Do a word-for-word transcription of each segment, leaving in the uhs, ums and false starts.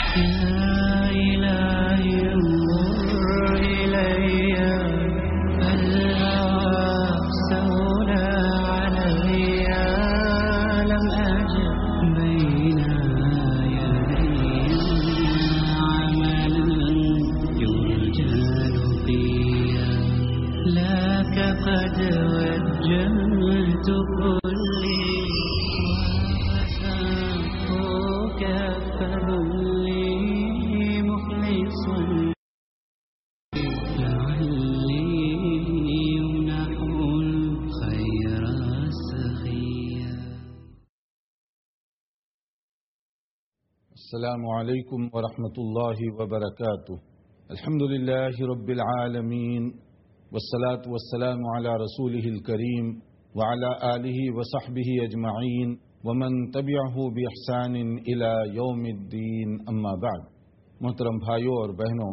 السلام علیکم ورحمۃ اللہ وبرکاتہ. الحمد للہ رب العالمین والصلاة والسلام علی رسولہ الکریم وعلی آلہ وصحبہ اجمعین ومن تبعہ باحسان الی یوم الدین. اما بعد. محترم بھائیوں اور بہنوں،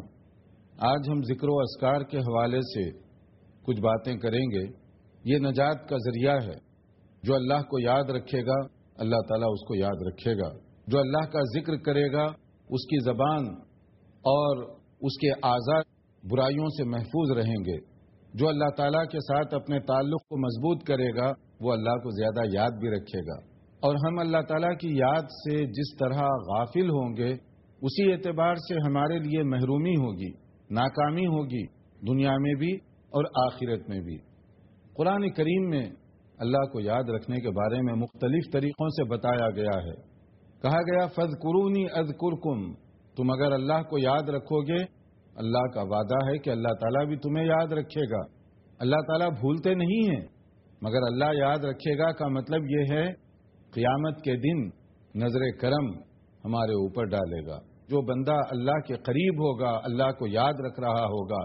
آج ہم ذکر و اذکار کے حوالے سے کچھ باتیں کریں گے. یہ نجات کا ذریعہ ہے. جو اللہ کو یاد رکھے گا اللہ تعالیٰ اس کو یاد رکھے گا. جو اللہ کا ذکر کرے گا اس کی زبان اور اس کے اعضاء برائیوں سے محفوظ رہیں گے. جو اللہ تعالیٰ کے ساتھ اپنے تعلق کو مضبوط کرے گا وہ اللہ کو زیادہ یاد بھی رکھے گا. اور ہم اللہ تعالیٰ کی یاد سے جس طرح غافل ہوں گے اسی اعتبار سے ہمارے لیے محرومی ہوگی، ناکامی ہوگی، دنیا میں بھی اور آخرت میں بھی. قرآن کریم میں اللہ کو یاد رکھنے کے بارے میں مختلف طریقوں سے بتایا گیا ہے. کہا گیا فَاذْكُرُونِي أَذْكُرْكُمْ، تم اگر اللہ کو یاد رکھو گے اللہ کا وعدہ ہے کہ اللہ تعالیٰ بھی تمہیں یاد رکھے گا. اللہ تعالیٰ بھولتے نہیں ہیں، مگر اللہ یاد رکھے گا کا مطلب یہ ہے قیامت کے دن نظر کرم ہمارے اوپر ڈالے گا. جو بندہ اللہ کے قریب ہوگا، اللہ کو یاد رکھ رہا ہوگا،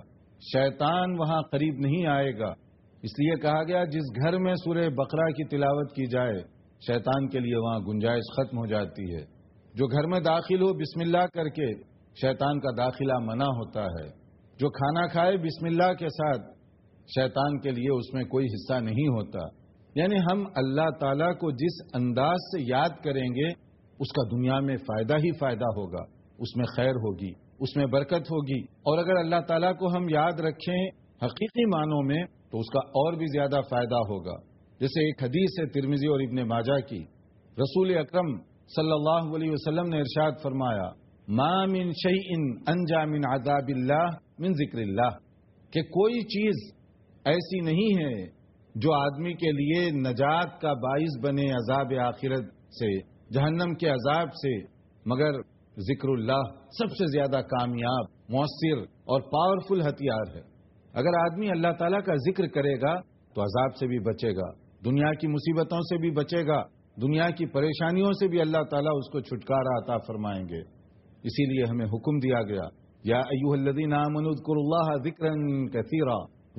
شیطان وہاں قریب نہیں آئے گا. اس لیے کہا گیا جس گھر میں سورہ بقرہ کی تلاوت کی جائے شیطان کے لیے وہاں گنجائش ختم ہو جاتی ہے. جو گھر میں داخل ہو بسم اللہ کر کے شیطان کا داخلہ منع ہوتا ہے. جو کھانا کھائے بسم اللہ کے ساتھ شیطان کے لیے اس میں کوئی حصہ نہیں ہوتا. یعنی ہم اللہ تعالیٰ کو جس انداز سے یاد کریں گے اس کا دنیا میں فائدہ ہی فائدہ ہوگا، اس میں خیر ہوگی، اس میں برکت ہوگی. اور اگر اللہ تعالیٰ کو ہم یاد رکھیں حقیقی معنوں میں تو اس کا اور بھی زیادہ فائدہ ہوگا. جیسے ایک حدیث ہے ترمذی اور ابن ماجہ کی، رسول اکرم صلی اللہ علیہ وسلم نے ارشاد فرمایا ما من شیء انجا من عذاب اللہ من ذکر اللہ، کہ کوئی چیز ایسی نہیں ہے جو آدمی کے لیے نجات کا باعث بنے عذاب آخرت سے، جہنم کے عذاب سے، مگر ذکر اللہ سب سے زیادہ کامیاب، مؤثر اور پاورفل ہتھیار ہے. اگر آدمی اللہ تعالیٰ کا ذکر کرے گا تو عذاب سے بھی بچے گا، دنیا کی مصیبتوں سے بھی بچے گا، دنیا کی پریشانیوں سے بھی اللہ تعالیٰ اس کو چھٹکارا عطا فرمائیں گے. اسی لیے ہمیں حکم دیا گیا یا ایھا الذین آمنوا اذکروا اللہ ذکرا کثیرا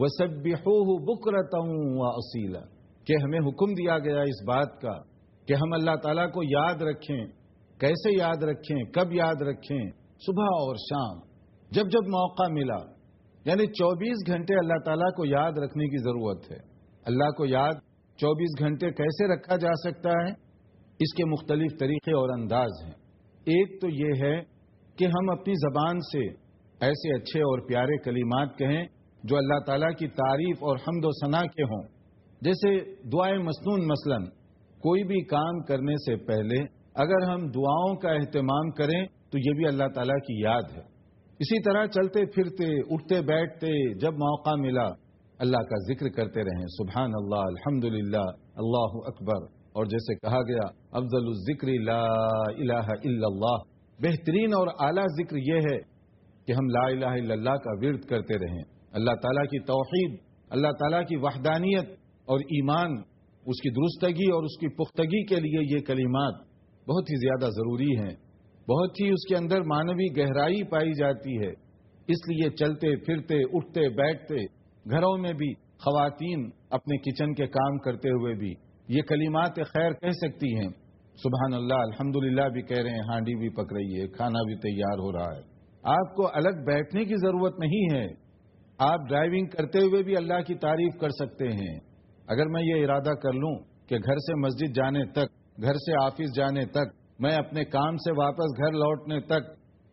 وسبحوہ بکرۃ واصیلا، کہ ہمیں حکم دیا گیا اس بات کا کہ ہم اللہ تعالیٰ کو یاد رکھیں. کیسے یاد رکھیں، کب یاد رکھیں؟ صبح اور شام، جب جب موقع ملا. یعنی چوبیس گھنٹے اللہ تعالیٰ کو یاد رکھنے کی ضرورت ہے. اللہ کو یاد چوبیس گھنٹے کیسے رکھا جا سکتا ہے؟ اس کے مختلف طریقے اور انداز ہیں. ایک تو یہ ہے کہ ہم اپنی زبان سے ایسے اچھے اور پیارے کلمات کہیں جو اللہ تعالیٰ کی تعریف اور حمد و ثنا کے ہوں. جیسے دعائے مسنون، مثلا کوئی بھی کام کرنے سے پہلے اگر ہم دعاؤں کا اہتمام کریں تو یہ بھی اللہ تعالیٰ کی یاد ہے. اسی طرح چلتے پھرتے، اٹھتے بیٹھتے جب موقع ملا اللہ کا ذکر کرتے رہیں، سبحان اللہ، الحمدللہ، اللہ اکبر. اور جیسے کہا گیا افضل الذکر لا الہ الا اللہ، بہترین اور اعلیٰ ذکر یہ ہے کہ ہم لا الہ الا اللہ کا ورد کرتے رہیں. اللہ تعالیٰ کی توحید، اللہ تعالیٰ کی وحدانیت اور ایمان، اس کی درستگی اور اس کی پختگی کے لیے یہ کلمات بہت ہی زیادہ ضروری ہیں. بہت ہی اس کے اندر معنوی گہرائی پائی جاتی ہے. اس لیے چلتے پھرتے، اٹھتے بیٹھتے، گھروں میں بھی خواتین اپنے کچن کے کام کرتے ہوئے بھی یہ کلمات خیر کہہ سکتی ہیں. سبحان اللہ، الحمدللہ بھی کہہ رہے ہیں، ہانڈی بھی پک رہی ہے، کھانا بھی تیار ہو رہا ہے. آپ کو الگ بیٹھنے کی ضرورت نہیں ہے. آپ ڈرائیونگ کرتے ہوئے بھی اللہ کی تعریف کر سکتے ہیں. اگر میں یہ ارادہ کر لوں کہ گھر سے مسجد جانے تک، گھر سے آفس جانے تک، میں اپنے کام سے واپس گھر لوٹنے تک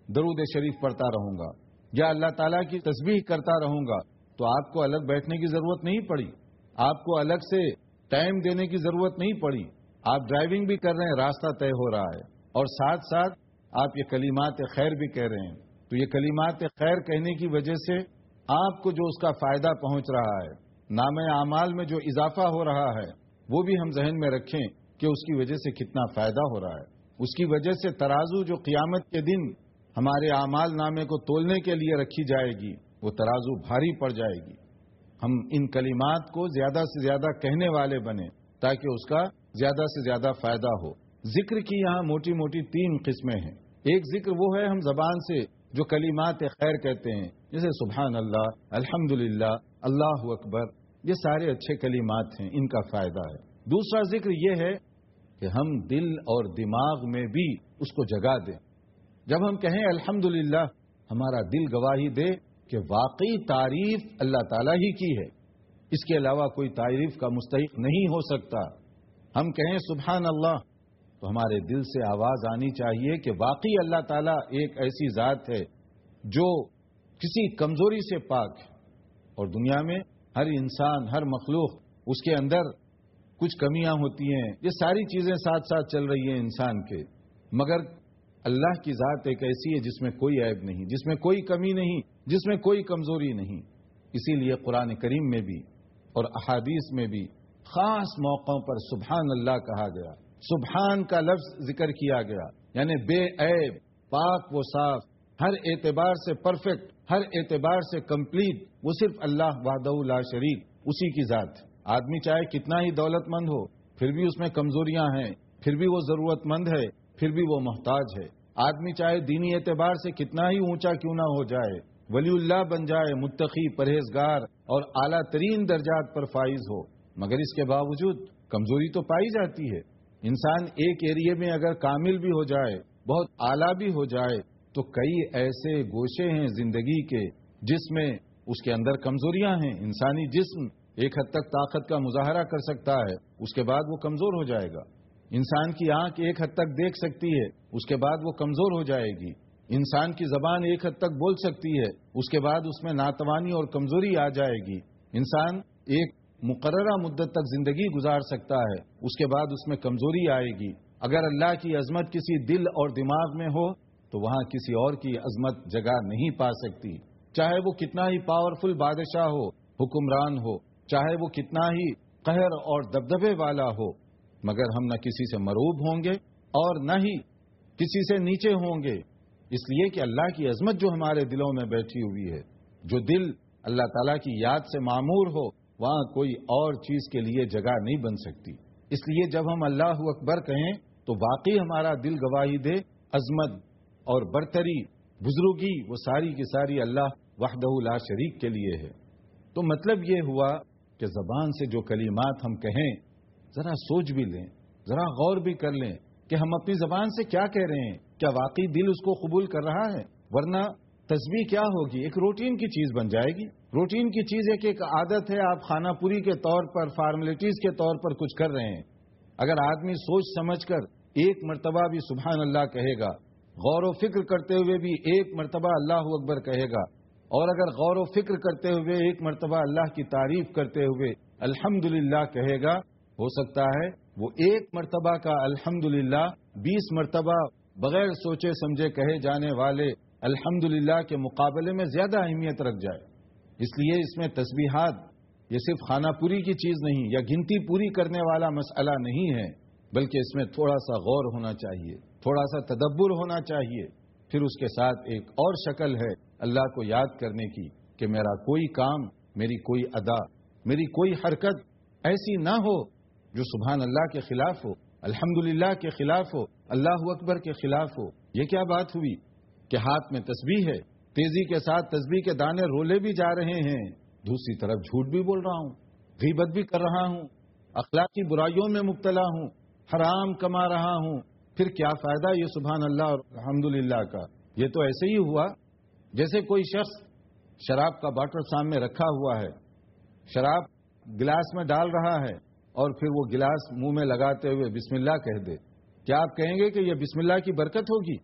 درود شریف پڑھتا رہوں گا یا اللہ تعالیٰ کی تسبیح کرتا رہوں گا تو آپ کو الگ بیٹھنے کی ضرورت نہیں پڑی، آپ کو الگ سے ٹائم دینے کی ضرورت نہیں پڑی. آپ ڈرائیونگ بھی کر رہے ہیں، راستہ طے ہو رہا ہے، اور ساتھ ساتھ آپ یہ کلمات خیر بھی کہہ رہے ہیں. تو یہ کلمات خیر کہنے کی وجہ سے آپ کو جو اس کا فائدہ پہنچ رہا ہے، نام اعمال میں جو اضافہ ہو رہا ہے، وہ بھی ہم ذہن میں رکھیں کہ اس کی وجہ سے کتنا فائدہ ہو رہا ہے. اس کی وجہ سے ترازو جو قیامت کے دن ہمارے اعمال نامے کو تولنے کے لیے رکھی جائے گی، وہ ترازو بھاری پڑ جائے گی. ہم ان کلمات کو زیادہ سے زیادہ کہنے والے بنیں تاکہ اس کا زیادہ سے زیادہ فائدہ ہو. ذکر کی یہاں موٹی موٹی تین قسمیں ہیں. ایک ذکر وہ ہے ہم زبان سے جو کلمات خیر کہتے ہیں، جیسے سبحان اللہ، الحمدللہ، اللہ اکبر، یہ سارے اچھے کلمات ہیں، ان کا فائدہ ہے. دوسرا ذکر یہ ہے کہ ہم دل اور دماغ میں بھی اس کو جگہ دیں. جب ہم کہیں الحمدللہ، ہمارا دل گواہی دے کہ واقعی تعریف اللہ تعالیٰ ہی کی ہے، اس کے علاوہ کوئی تعریف کا مستحق نہیں ہو سکتا. ہم کہیں سبحان اللہ تو ہمارے دل سے آواز آنی چاہیے کہ واقعی اللہ تعالیٰ ایک ایسی ذات ہے جو کسی کمزوری سے پاک ہے. اور دنیا میں ہر انسان، ہر مخلوق، اس کے اندر کچھ کمیاں ہوتی ہیں. یہ ساری چیزیں ساتھ ساتھ چل رہی ہیں انسان کے، مگر اللہ کی ذات ایک ایسی ہے جس میں کوئی عیب نہیں، جس میں کوئی کمی نہیں، جس میں کوئی کمزوری نہیں. اسی لیے قرآن کریم میں بھی اور احادیث میں بھی خاص موقعوں پر سبحان اللہ کہا گیا. سبحان کا لفظ ذکر کیا گیا، یعنی بے عیب، پاک و صاف، ہر اعتبار سے پرفیکٹ، ہر اعتبار سے کمپلیٹ، وہ صرف اللہ وحدہ لا شریک، اسی کی ذات. آدمی چاہے کتنا ہی دولت مند ہو، پھر بھی اس میں کمزوریاں ہیں، پھر بھی وہ ضرورت مند ہے، پھر بھی وہ محتاج ہے. آدمی چاہے دینی اعتبار سے کتنا ہی اونچا کیوں نہ ہو جائے، ولی اللہ بن جائے، متقی، پرہیزگار اور اعلیٰ ترین درجات پر فائز ہو، مگر اس کے باوجود کمزوری تو پائی جاتی ہے. انسان ایک ایریے میں اگر کامل بھی ہو جائے، بہت اعلیٰ بھی ہو جائے، تو کئی ایسے گوشے ہیں زندگی کے جس میں اس کے اندر کمزوریاں ہیں. انسانی جسم ایک حد تک طاقت کا مظاہرہ کر سکتا ہے، اس کے بعد وہ کمزور ہو جائے گا. انسان کی آنکھ ایک حد تک دیکھ سکتی ہے، اس کے بعد وہ کمزور ہو جائے گی. انسان کی زبان ایک حد تک بول سکتی ہے، اس کے بعد اس میں ناتوانی اور کمزوری آ جائے گی. انسان ایک مقررہ مدت تک زندگی گزار سکتا ہے، اس کے بعد اس میں کمزوری آئے گی. اگر اللہ کی عظمت کسی دل اور دماغ میں ہو تو وہاں کسی اور کی عظمت جگہ نہیں پا سکتی، چاہے وہ کتنا ہی پاورفل بادشاہ ہو، حکمران ہو، چاہے وہ کتنا ہی قہر اور دبدبے والا ہو، مگر ہم نہ کسی سے مروب ہوں گے اور نہ ہی کسی سے نیچے ہوں گے، اس لیے کہ اللہ کی عظمت جو ہمارے دلوں میں بیٹھی ہوئی ہے. جو دل اللہ تعالیٰ کی یاد سے معمور ہو، وہاں کوئی اور چیز کے لیے جگہ نہیں بن سکتی. اس لیے جب ہم اللہ اکبر کہیں تو واقعی ہمارا دل گواہی دے عظمت اور برتری، بزرگی، وہ ساری کی ساری اللہ وحدہ لا شریک کے لیے ہے. تو مطلب یہ ہوا کہ زبان سے جو کلمات ہم کہیں، ذرا سوچ بھی لیں، ذرا غور بھی کر لیں کہ ہم اپنی زبان سے کیا کہہ رہے ہیں. کیا واقعی دل اس کو قبول کر رہا ہے؟ ورنہ تسبیح کیا ہوگی؟ ایک روٹین کی چیز بن جائے گی. روٹین کی چیز ایک ایک عادت ہے، آپ خانہ پوری کے طور پر، فارمیلٹیز کے طور پر کچھ کر رہے ہیں. اگر آدمی سوچ سمجھ کر ایک مرتبہ بھی سبحان اللہ کہے گا، غور و فکر کرتے ہوئے بھی ایک مرتبہ اللہ اکبر کہے گا، اور اگر غور و فکر کرتے ہوئے ایک مرتبہ اللہ کی تعریف کرتے ہوئے الحمدللہ کہے گا، ہو سکتا ہے وہ ایک مرتبہ کا الحمدللہ بیس مرتبہ بغیر سوچے سمجھے کہے جانے والے الحمدللہ کے مقابلے میں زیادہ اہمیت رکھ جائے. اس لیے اس میں تسبیحات یہ صرف خانہ پوری کی چیز نہیں یا گنتی پوری کرنے والا مسئلہ نہیں ہے، بلکہ اس میں تھوڑا سا غور ہونا چاہیے، تھوڑا سا تدبر ہونا چاہیے. پھر اس کے ساتھ ایک اور شکل ہے اللہ کو یاد کرنے کی کہ میرا کوئی کام، میری کوئی ادا، میری کوئی حرکت ایسی نہ ہو جو سبحان اللہ کے خلاف ہو، الحمدللہ کے خلاف ہو، اللہ اکبر کے خلاف ہو. یہ کیا بات ہوئی کہ ہاتھ میں تسبیح ہے، تیزی کے ساتھ تسبیح کے دانے رولے بھی جا رہے ہیں، دوسری طرف جھوٹ بھی بول رہا ہوں، غیبت بھی کر رہا ہوں، اخلاقی برائیوں میں مبتلا ہوں، حرام کما رہا ہوں. پھر کیا فائدہ یہ سبحان اللہ اور الحمدللہ کا؟ یہ تو ایسے ہی ہوا جیسے کوئی شخص شراب کا باٹل سامنے رکھا ہوا ہے، شراب گلاس میں ڈال رہا ہے اور پھر وہ گلاس منہ میں لگاتے ہوئے بسم اللہ کہہ دے. کیا آپ کہیں گے کہ یہ بسم اللہ کی برکت ہوگی؟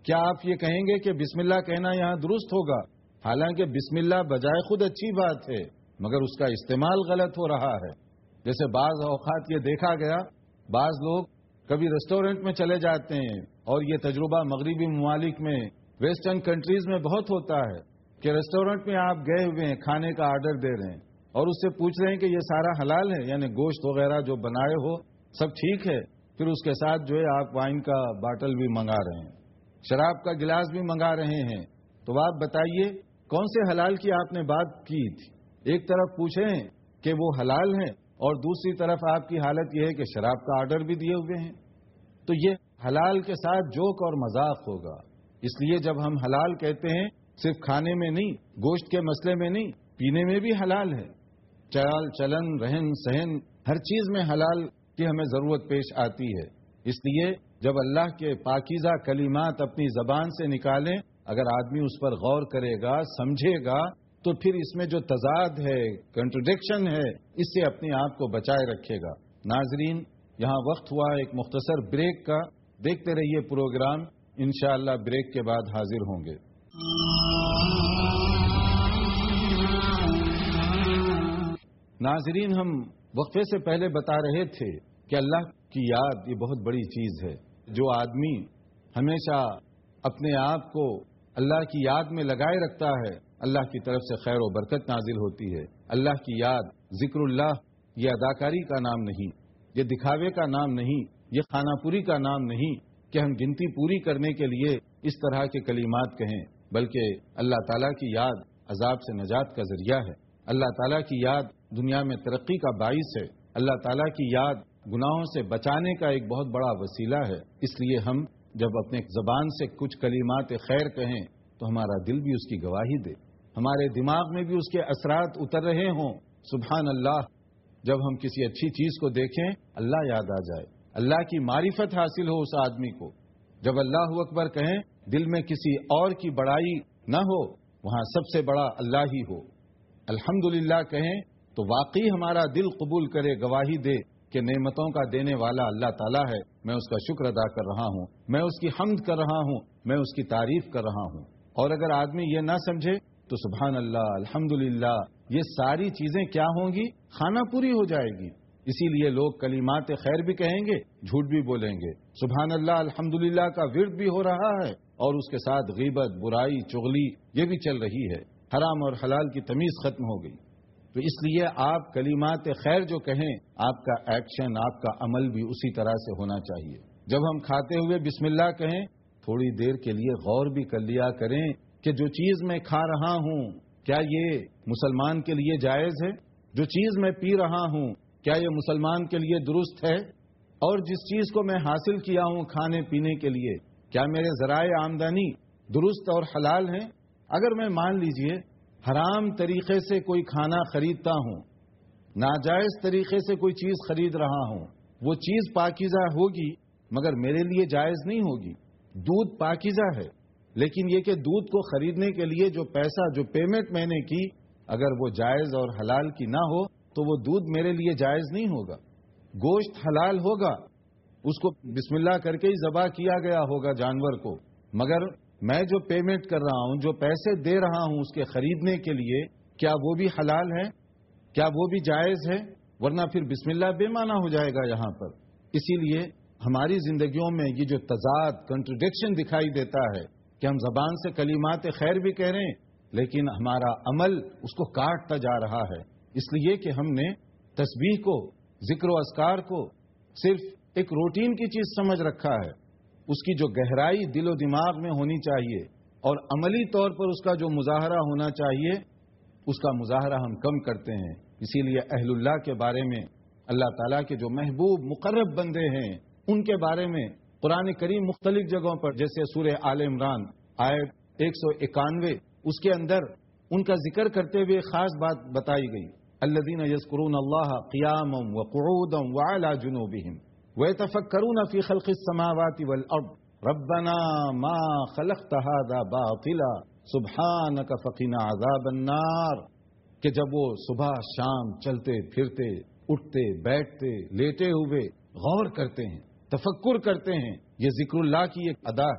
کیا آپ یہ کہیں گے کہ بسم اللہ کہنا یہاں درست ہوگا؟ حالانکہ بسم اللہ بجائے خود اچھی بات ہے، مگر اس کا استعمال غلط ہو رہا ہے۔ جیسے بعض اوقات یہ دیکھا گیا، بعض لوگ کبھی ریسٹورنٹ میں چلے جاتے ہیں، اور یہ تجربہ مغربی ممالک میں، ویسٹرن کنٹریز میں بہت ہوتا ہے کہ ریسٹورنٹ میں آپ گئے ہوئے ہیں، کھانے کا آرڈر دے رہے ہیں اور اس سے پوچھ رہے ہیں کہ یہ سارا حلال ہے، یعنی گوشت وغیرہ جو بنائے ہو سب ٹھیک ہے، پھر اس کے ساتھ جو ہے آپ وائن کا باٹل بھی منگا رہے ہیں، شراب کا گلاس بھی منگا رہے ہیں۔ تو آپ بتائیے کون سے حلال کی آپ نے بات کی تھی؟ ایک طرف پوچھیں کہ وہ حلال ہے اور دوسری طرف آپ کی حالت یہ ہے کہ شراب کا آرڈر بھی دیے ہوئے ہیں۔ تو یہ حلال کے ساتھ جوک اور مذاق ہوگا۔ اس لیے جب ہم حلال کہتے ہیں صرف کھانے میں نہیں، گوشت کے مسئلے میں نہیں، پینے میں بھی حلال ہے۔ چال چلن رہن سہن ہر چیز میں حلال کی ہمیں ضرورت پیش آتی ہے۔ اس لیے جب اللہ کے پاکیزہ کلمات اپنی زبان سے نکالیں، اگر آدمی اس پر غور کرے گا، سمجھے گا، تو پھر اس میں جو تضاد ہے، کنٹرڈکشن ہے، اس سے اپنے آپ کو بچائے رکھے گا۔ ناظرین، یہاں وقت ہوا ایک مختصر بریک کا، دیکھتے رہیے پروگرام، انشاءاللہ بریک کے بعد حاضر ہوں گے۔ ناظرین، ہم وقفے سے پہلے بتا رہے تھے کہ اللہ کی یاد یہ بہت بڑی چیز ہے۔ جو آدمی ہمیشہ اپنے آپ کو اللہ کی یاد میں لگائے رکھتا ہے، اللہ کی طرف سے خیر و برکت نازل ہوتی ہے۔ اللہ کی یاد، ذکر اللہ، یہ اداکاری کا نام نہیں، یہ دکھاوے کا نام نہیں، یہ خانہ پوری کا نام نہیں کہ ہم گنتی پوری کرنے کے لیے اس طرح کے کلمات کہیں، بلکہ اللہ تعالیٰ کی یاد عذاب سے نجات کا ذریعہ ہے۔ اللہ تعالیٰ کی یاد دنیا میں ترقی کا باعث ہے۔ اللہ تعالیٰ کی یاد گناہوں سے بچانے کا ایک بہت بڑا وسیلہ ہے۔ اس لیے ہم جب اپنے زبان سے کچھ کلمات خیر کہیں تو ہمارا دل بھی اس کی گواہی دے، ہمارے دماغ میں بھی اس کے اثرات اتر رہے ہوں۔ سبحان اللہ، جب ہم کسی اچھی چیز کو دیکھیں اللہ یاد آ جائے، اللہ کی معرفت حاصل ہو اس آدمی کو۔ جب اللہ اکبر کہیں، دل میں کسی اور کی بڑائی نہ ہو، وہاں سب سے بڑا اللہ ہی ہو۔ الحمدللہ کہیں تو واقعی ہمارا دل قبول کرے، گواہی دے کہ نعمتوں کا دینے والا اللہ تعالیٰ ہے، میں اس کا شکر ادا کر رہا ہوں، میں اس کی حمد کر رہا ہوں، میں اس کی تعریف کر رہا ہوں۔ اور اگر آدمی یہ نہ سمجھے تو سبحان اللہ، الحمدللہ، یہ ساری چیزیں کیا ہوں گی؟ خانہ پوری ہو جائے گی۔ اسی لیے لوگ کلمات خیر بھی کہیں گے، جھوٹ بھی بولیں گے۔ سبحان اللہ، الحمدللہ کا ورد بھی ہو رہا ہے، اور اس کے ساتھ غیبت، برائی، چغلی یہ بھی چل رہی ہے۔ حرام اور حلال کی تمیز ختم ہو گئی۔ تو اس لیے آپ کلمات خیر جو کہیں، آپ کا ایکشن، آپ کا عمل بھی اسی طرح سے ہونا چاہیے۔ جب ہم کھاتے ہوئے بسم اللہ کہیں، تھوڑی دیر کے لیے غور بھی کر لیا کریں کہ جو چیز میں کھا رہا ہوں کیا یہ مسلمان کے لیے جائز ہے؟ جو چیز میں پی رہا ہوں کیا یہ مسلمان کے لیے درست ہے؟ اور جس چیز کو میں حاصل کیا ہوں کھانے پینے کے لیے، کیا میرے ذرائع آمدنی درست اور حلال ہیں؟ اگر میں مان لیجئے حرام طریقے سے کوئی کھانا خریدتا ہوں، ناجائز طریقے سے کوئی چیز خرید رہا ہوں، وہ چیز پاکیزہ ہوگی مگر میرے لیے جائز نہیں ہوگی۔ دودھ پاکیزہ ہے، لیکن یہ کہ دودھ کو خریدنے کے لیے جو پیسہ، جو پیمنٹ میں نے کی، اگر وہ جائز اور حلال کی نہ ہو تو وہ دودھ میرے لیے جائز نہیں ہوگا۔ گوشت حلال ہوگا، اس کو بسم اللہ کر کے ہی ذبح کیا گیا ہوگا جانور کو، مگر میں جو پیمنٹ کر رہا ہوں، جو پیسے دے رہا ہوں اس کے خریدنے کے لیے، کیا وہ بھی حلال ہے؟ کیا وہ بھی جائز ہے؟ ورنہ پھر بسم اللہ بے معنی ہو جائے گا یہاں پر۔ اسی لیے ہماری زندگیوں میں یہ جو تضاد، کنٹرڈکشن دکھائی دیتا ہے کہ ہم زبان سے کلمات خیر بھی کہہ رہے ہیں لیکن ہمارا عمل اس کو کاٹتا جا رہا ہے، اس لیے کہ ہم نے تسبیح کو، ذکر و اذکار کو صرف ایک روٹین کی چیز سمجھ رکھا ہے۔ اس کی جو گہرائی دل و دماغ میں ہونی چاہیے اور عملی طور پر اس کا جو مظاہرہ ہونا چاہیے، اس کا مظاہرہ ہم کم کرتے ہیں۔ اسی لیے اہل اللہ کے بارے میں، اللہ تعالیٰ کے جو محبوب مقرب بندے ہیں ان کے بارے میں قرآن کریم مختلف جگہوں پر، جیسے سورہ آل عمران آیت ایک سو اکانوے، اس کے اندر ان کا ذکر کرتے ہوئے خاص بات بتائی گئی، الذین یذکرون اللہ قیاما وقعودا وعلی جنوبہم ویتفکرون فی خلق السماوات والارض ربنا ما خلقت هذا باطلا سبحانک فقنا عذاب النار، کہ جب وہ صبح شام چلتے پھرتے، اٹھتے بیٹھتے، لیٹے ہوئے غور کرتے ہیں، تفکر کرتے ہیں، یہ ذکر اللہ کی ایک ادا ہے۔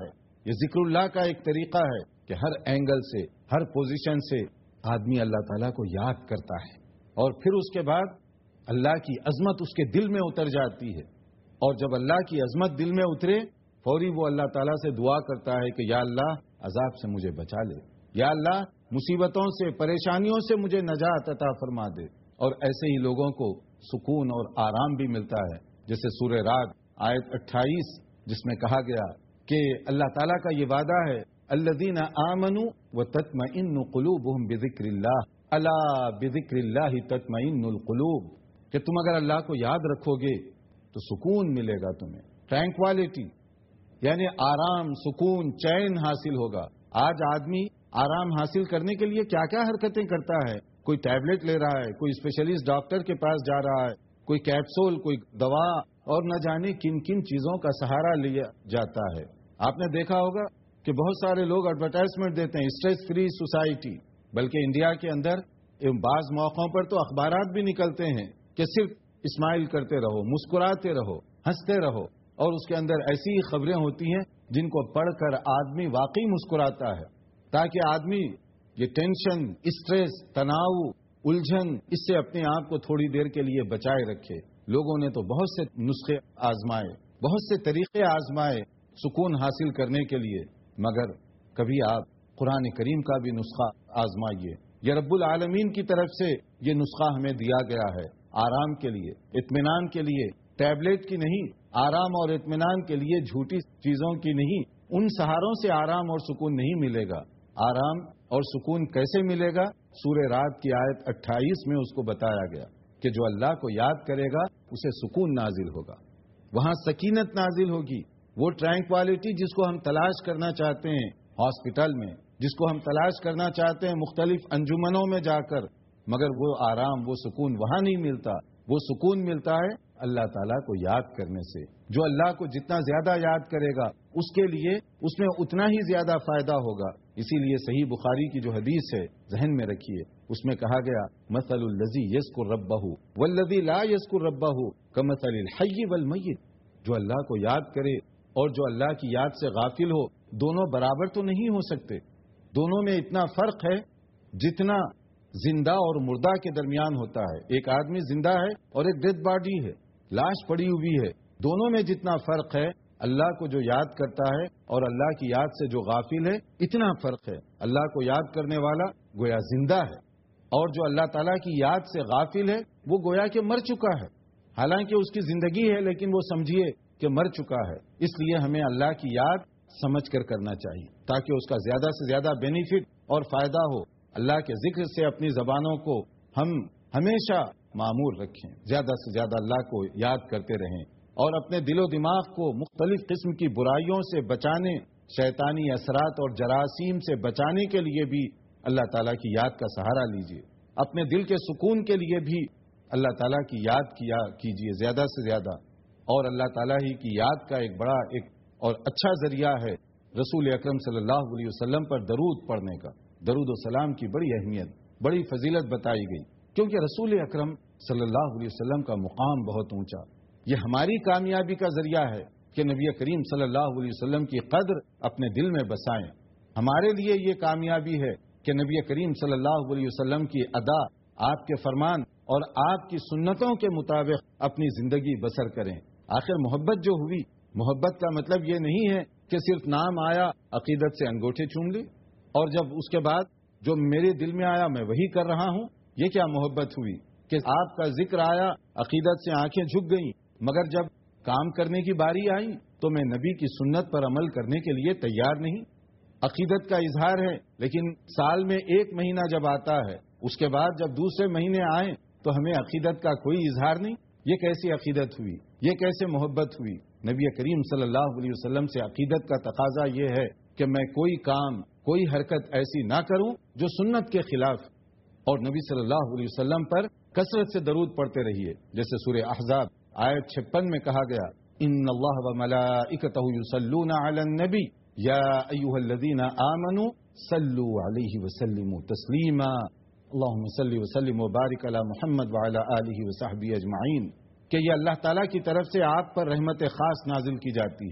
یہ ذکر اللہ کا ایک طریقہ ہے کہ ہر اینگل سے، ہر پوزیشن سے آدمی اللہ تعالیٰ کو یاد کرتا ہے، اور پھر اس کے بعد اللہ کی عظمت اس کے دل میں اتر جاتی ہے، اور جب اللہ کی عظمت دل میں اترے فوری وہ اللہ تعالیٰ سے دعا کرتا ہے کہ یا اللہ عذاب سے مجھے بچا لے، یا اللہ مصیبتوں سے، پریشانیوں سے مجھے نجات عطا فرما دے۔ اور ایسے ہی لوگوں کو سکون اور آرام بھی ملتا ہے، جیسے سورہ رعد آیت اٹھائیس جس میں کہا گیا کہ اللہ تعالیٰ کا یہ وعدہ ہے الذین آمنوا وتطمئن قلوبهم بذکر اللہ الا بذکر اللہ تطمئن القلوب، کہ تم اگر اللہ کو یاد رکھو گے تو سکون ملے گا تمہیں، ٹرینکوالٹی یعنی آرام، سکون، چین حاصل ہوگا۔ آج آدمی آرام حاصل کرنے کے لیے کیا کیا حرکتیں کرتا ہے، کوئی ٹیبلٹ لے رہا ہے، کوئی اسپیشلسٹ ڈاکٹر کے پاس جا رہا ہے، کوئی کیپسول، کوئی دوا، اور نہ جانے کن کن چیزوں کا سہارا لیا جاتا ہے۔ آپ نے دیکھا ہوگا کہ بہت سارے لوگ ایڈورٹائزمنٹ دیتے ہیں اسٹریس فری سوسائٹی، بلکہ انڈیا کے اندر بعض موقعوں پر تو اخبارات بھی نکلتے ہیں کہ صرف اسمائل کرتے رہو، مسکراتے رہو، ہنستے رہو، اور اس کے اندر ایسی خبریں ہوتی ہیں جن کو پڑھ کر آدمی واقعی مسکراتا ہے، تاکہ آدمی یہ ٹینشن، اسٹریس، تناؤ، الجھن اس سے اپنے آپ کو تھوڑی دیر کے لیے بچائے رکھے۔ لوگوں نے تو بہت سے نسخے آزمائے، بہت سے طریقے آزمائے سکون حاصل کرنے کے لیے، مگر کبھی آپ قرآن کریم کا بھی نسخہ آزمائیے۔ یہ رب العالمین کی طرف سے یہ نسخہ ہمیں دیا گیا ہے آرام کے لیے، اطمینان کے لیے، ٹیبلٹ کی نہیں، آرام اور اطمینان کے لیے جھوٹی چیزوں کی نہیں، ان سہاروں سے آرام اور سکون نہیں ملے گا۔ آرام اور سکون کیسے ملے گا؟ سورہ رعد کی آیت اٹھائیس میں اس کو بتایا گیا کہ جو اللہ کو یاد کرے گا اسے سکون نازل ہوگا، وہاں سکینت نازل ہوگی، وہ ٹرینکوالٹی جس کو ہم تلاش کرنا چاہتے ہیں ہاسپٹل میں، جس کو ہم تلاش کرنا چاہتے ہیں مختلف انجمنوں میں جا کر، مگر وہ آرام، وہ سکون وہاں نہیں ملتا۔ وہ سکون ملتا ہے اللہ تعالیٰ کو یاد کرنے سے۔ جو اللہ کو جتنا زیادہ یاد کرے گا اس کے لیے اس میں اتنا ہی زیادہ فائدہ ہوگا۔ اسی لیے صحیح بخاری کی جو حدیث ہے ذہن میں رکھیے، اس میں کہا گیا مثل الذی یذکر ربہ والذی لا یذکر ربہ کمثل الحی والمیت، جو اللہ کو یاد کرے اور جو اللہ کی یاد سے غافل ہو، دونوں برابر تو نہیں ہو سکتے، دونوں میں اتنا فرق ہے جتنا زندہ اور مردہ کے درمیان ہوتا ہے۔ ایک آدمی زندہ ہے اور ایک ڈیڈ باڈی ہے، لاش پڑی ہوئی ہے، دونوں میں جتنا فرق ہے اللہ کو جو یاد کرتا ہے اور اللہ کی یاد سے جو غافل ہے اتنا فرق ہے۔ اللہ کو یاد کرنے والا گویا زندہ ہے، اور جو اللہ تعالیٰ کی یاد سے غافل ہے وہ گویا کہ مر چکا ہے، حالانکہ اس کی زندگی ہے لیکن وہ سمجھیے کہ مر چکا ہے۔ اس لیے ہمیں اللہ کی یاد سمجھ کر کرنا چاہیے تاکہ اس کا زیادہ سے زیادہ بینیفٹ اور فائدہ ہو۔ اللہ کے ذکر سے اپنی زبانوں کو ہم ہمیشہ معمور رکھیں، زیادہ سے زیادہ اللہ کو یاد کرتے رہیں، اور اپنے دل و دماغ کو مختلف قسم کی برائیوں سے بچانے، شیطانی اثرات اور جراثیم سے بچانے کے لیے بھی اللہ تعالیٰ کی یاد کا سہارا لیجیے۔ اپنے دل کے سکون کے لیے بھی اللہ تعالیٰ کی یاد کیا کیجیے زیادہ سے زیادہ، اور اللہ تعالیٰ ہی کی یاد کا ایک بڑا ایک اور اچھا ذریعہ ہے رسول اکرم صلی اللہ علیہ وسلم پر درود پڑھنے کا۔ درود و سلام کی بڑی اہمیت، بڑی فضیلت بتائی گئی، کیونکہ رسول اکرم صلی اللہ علیہ وسلم کا مقام بہت اونچا۔ یہ ہماری کامیابی کا ذریعہ ہے کہ نبی کریم صلی اللہ علیہ وسلم کی قدر اپنے دل میں بسائیں۔ ہمارے لیے یہ کامیابی ہے کہ نبی کریم صلی اللہ علیہ وسلم کی ادا، آپ کے فرمان اور آپ کی سنتوں کے مطابق اپنی زندگی بسر کریں۔ آخر محبت جو ہوئی، محبت کا مطلب یہ نہیں ہے کہ صرف نام آیا عقیدت سے انگوٹھے چوم لی، اور جب اس کے بعد جو میرے دل میں آیا میں وہی کر رہا ہوں۔ یہ کیا محبت ہوئی کہ آپ کا ذکر آیا، عقیدت سے آنکھیں جھک گئیں، مگر جب کام کرنے کی باری آئی تو میں نبی کی سنت پر عمل کرنے کے لیے تیار نہیں۔ عقیدت کا اظہار ہے لیکن سال میں ایک مہینہ جب آتا ہے، اس کے بعد جب دوسرے مہینے آئیں تو ہمیں عقیدت کا کوئی اظہار نہیں۔ یہ کیسی عقیدت ہوئی؟ یہ کیسے محبت ہوئی؟ نبی کریم صلی اللہ علیہ وسلم سے عقیدت کا تقاضا یہ ہے کہ میں کوئی کام، کوئی حرکت ایسی نہ کروں جو سنت کے خلاف، اور نبی صلی اللہ علیہ وسلم پر کثرت سے درود پڑھتے رہیے، جیسے سورہ احزاب آیت چھپن میں کہا گیا ان اللہ وملائکتہ یصلون علی النبی یا ایھا الذین آمنوا صلوا علیہ وسلموا تسلیما اللہم صل وسلم وبارک علی محمد وعلی آلہ وصحبہ اجمعین، کہ یہ اللہ تعالیٰ کی طرف سے آپ پر رحمت خاص نازل کی جاتی ہے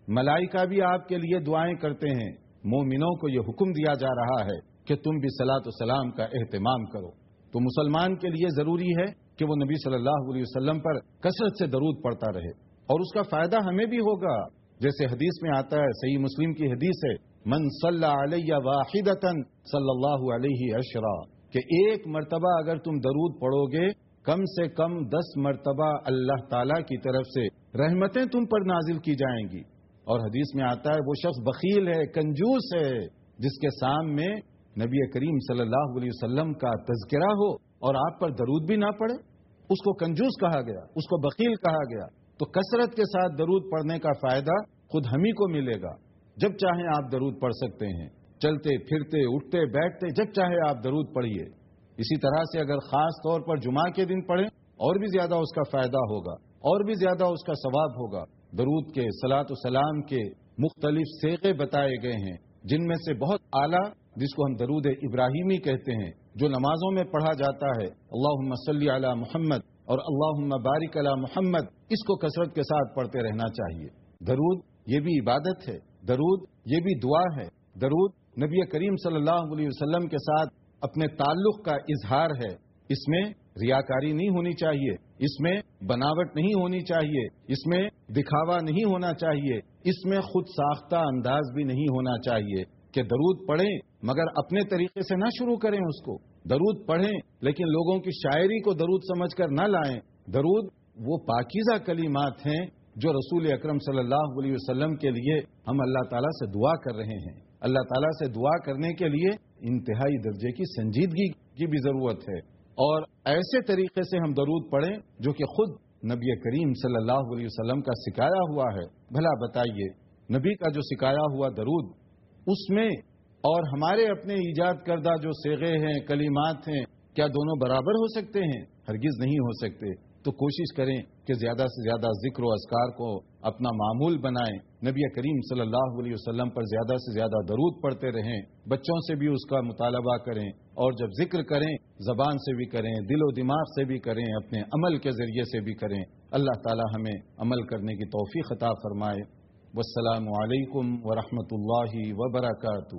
ملائکہ بھی آپ کے لیے دعائیں کرتے ہیں. مومنوں کو یہ حکم دیا جا رہا ہے کہ تم بھی صلاۃ و سلام کا اہتمام کرو. تو مسلمان کے لیے ضروری ہے کہ وہ نبی صلی اللہ علیہ وسلم پر کثرت سے درود پڑھتا رہے، اور اس کا فائدہ ہمیں بھی ہوگا. جیسے حدیث میں آتا ہے، صحیح مسلم کی حدیث ہے، من صلی علیہ واحدۃ صلی اللہ علیہ عشرا، کہ ایک مرتبہ اگر تم درود پڑھو گے کم سے کم دس مرتبہ اللہ تعالی کی طرف سے رحمتیں تم پر نازل کی جائیں گی. اور حدیث میں آتا ہے وہ شخص بخیل ہے، کنجوس ہے، جس کے سامنے نبی کریم صلی اللہ علیہ وسلم کا تذکرہ ہو اور آپ پر درود بھی نہ پڑے، اس کو کنجوس کہا گیا، اس کو بخیل کہا گیا. تو کثرت کے ساتھ درود پڑھنے کا فائدہ خود ہم ہی کو ملے گا. جب چاہیں آپ درود پڑھ سکتے ہیں، چلتے پھرتے اٹھتے بیٹھتے جب چاہے آپ درود پڑھیے. اسی طرح سے اگر خاص طور پر جمعہ کے دن پڑھیں اور بھی زیادہ اس کا فائدہ ہوگا، اور بھی زیادہ اس کا ثواب ہوگا. درود کے صلاۃ و سلام کے مختلف صیغے بتائے گئے ہیں، جن میں سے بہت اعلیٰ جس کو ہم درود ابراہیمی کہتے ہیں، جو نمازوں میں پڑھا جاتا ہے، اللہم صلی علی محمد اور اللہم بارک علی محمد، اس کو کثرت کے ساتھ پڑھتے رہنا چاہیے. درود یہ بھی عبادت ہے، درود یہ بھی دعا ہے، درود نبی کریم صلی اللہ علیہ وسلم کے ساتھ اپنے تعلق کا اظہار ہے. اس میں ریاکاری نہیں ہونی چاہیے، اس میں بناوٹ نہیں ہونی چاہیے، اس میں دکھاوا نہیں ہونا چاہیے، اس میں خود ساختہ انداز بھی نہیں ہونا چاہیے کہ درود پڑھیں مگر اپنے طریقے سے نہ شروع کریں اس کو. درود پڑھیں لیکن لوگوں کی شاعری کو درود سمجھ کر نہ لائیں. درود وہ پاکیزہ کلمات ہیں جو رسول اکرم صلی اللہ علیہ وسلم کے لیے ہم اللہ تعالیٰ سے دعا کر رہے ہیں. اللہ تعالیٰ سے دعا کرنے کے لیے انتہائی درجے کی سنجیدگی کی بھی ضرورت ہے، اور ایسے طریقے سے ہم درود پڑھیں جو کہ خود نبی کریم صلی اللہ علیہ وسلم کا سکھایا ہوا ہے. بھلا بتائیے، نبی کا جو سکھایا ہوا درود، اس میں اور ہمارے اپنے ایجاد کردہ جو صیغے ہیں، کلمات ہیں، کیا دونوں برابر ہو سکتے ہیں؟ ہرگز نہیں ہو سکتے. تو کوشش کریں کہ زیادہ سے زیادہ ذکر و اذکار کو اپنا معمول بنائیں، نبی کریم صلی اللہ علیہ وسلم پر زیادہ سے زیادہ درود پڑھتے رہیں. بچوں سے بھی اس کا مطالبہ کریں، اور جب ذکر کریں زبان سے بھی کریں، دل و دماغ سے بھی کریں، اپنے عمل کے ذریعے سے بھی کریں. اللہ تعالی ہمیں عمل کرنے کی توفیق عطا فرمائے. والسلام علیکم ورحمۃ اللہ وبرکاتہ.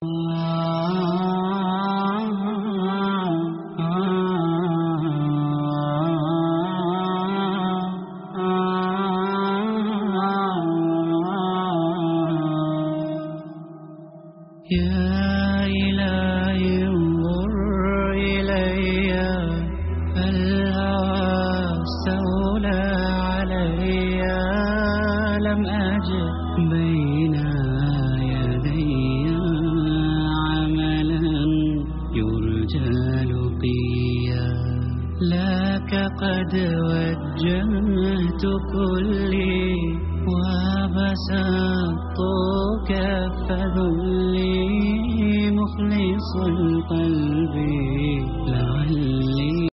يا إلهي انظر إلي فالهوى استولى علي لم أجد بين يدي عملا يرجى لقيا لك قد وجهت كلي وبسطت كف ذلي مخلص القلب